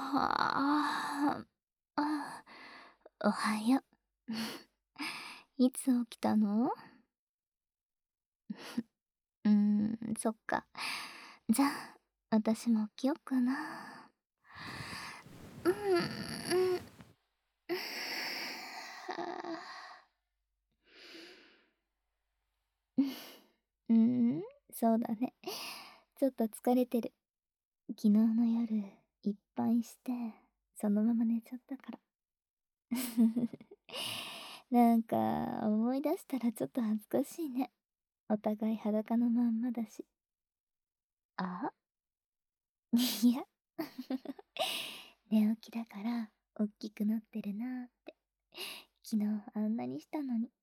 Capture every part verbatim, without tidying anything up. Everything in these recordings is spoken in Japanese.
ああ、おはよう。いつ起きたの？うーん、そっか。じゃあ、私も起きよっかな。うーん。うーん、そうだね。ちょっと疲れてる。昨日の夜、いっぱいして、そのまま寝ちゃったから。なんか、思い出したらちょっと恥ずかしいね。お互い裸のまんまだし。あいや。寝起きだから、おっきくなってるなーって。昨日あんなにしたのに。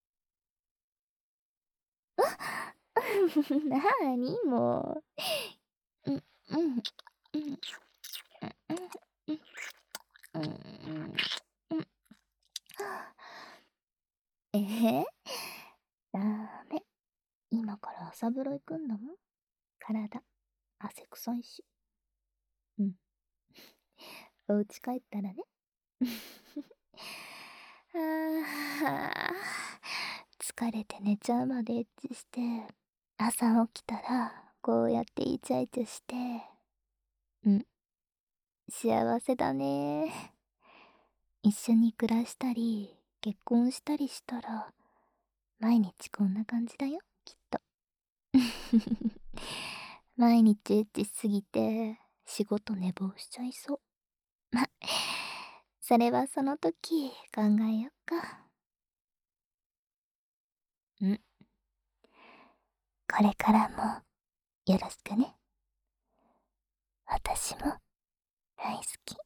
なーにもう。うん、うん、うん、うん、うん、うん、うん。えへダメ。今から朝風呂行くんだもん。体、汗臭いし。うん。お家帰ったらね。はあ、疲れて寝ちゃうまでエッチして、朝起きたら、こうやってイチャイチャして、うん、幸せだね。一緒に暮らしたり、結婚したりしたら、毎日こんな感じだよ、きっと。毎日エッチしすぎて、仕事寝坊しちゃいそう。ま、それはその時考えよっか。んこれからもよろしくね。私も大好き。